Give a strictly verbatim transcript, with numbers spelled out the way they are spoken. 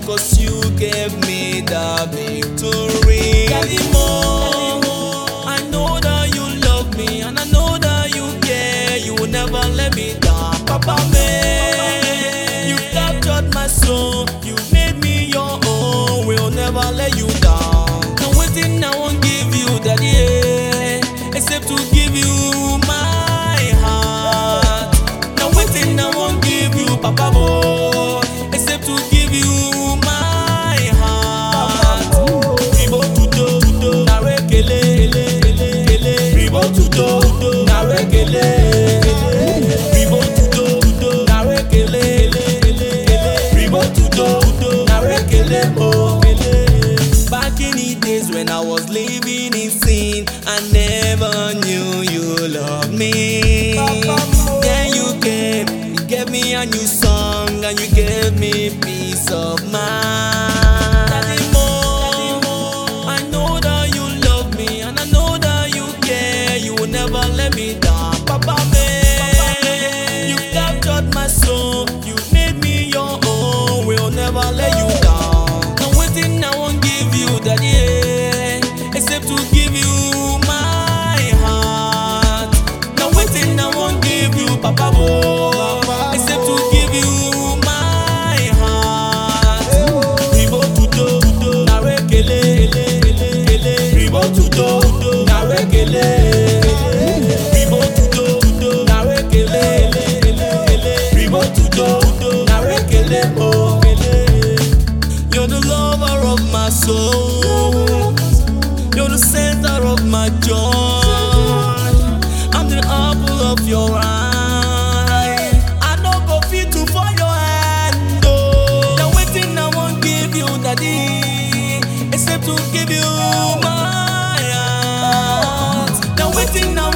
cause you gave me the victory. Daddy Mo, I know that you love me, and I know that you care. You will never let me down. Papa man, you captured my soul. You made me your own. Will never let you down. No waiting, I won't give you daddy, yeah, except to give you my heart. No waiting, I won't give you Papa Mo, except to give you my heart. Ribo tudo tudo narekele ele ribo tudo tudo narekele ribo tudo tudo narekele ribo tudo tudo narekele oh. Back in the days when I was living in sin, I never knew you loved me. Then you came, you gave me a new song, and you gave me peace of mind. Daddy Mo, I know that you love me, and I know that you care. You will never let me down. Papa man, you captured my soul. You made me your own. Will never let you down. No waiting, I won't give you daddy, yeah, except to give you my heart. No waiting, I won't give you Papa Mo, except to give you my heart. Ribo tudo tudo narekele ribo tudo tudo narekele ribo tudo tudo narekele ribo tudo tudo narekele oh. You're the lover of my soul, you're the center of my joy. I'm the apple of your eye. I don't go fit to for your hand. Oh, now waiting, I won't give you daddy, except to give you my heart. Now waiting, I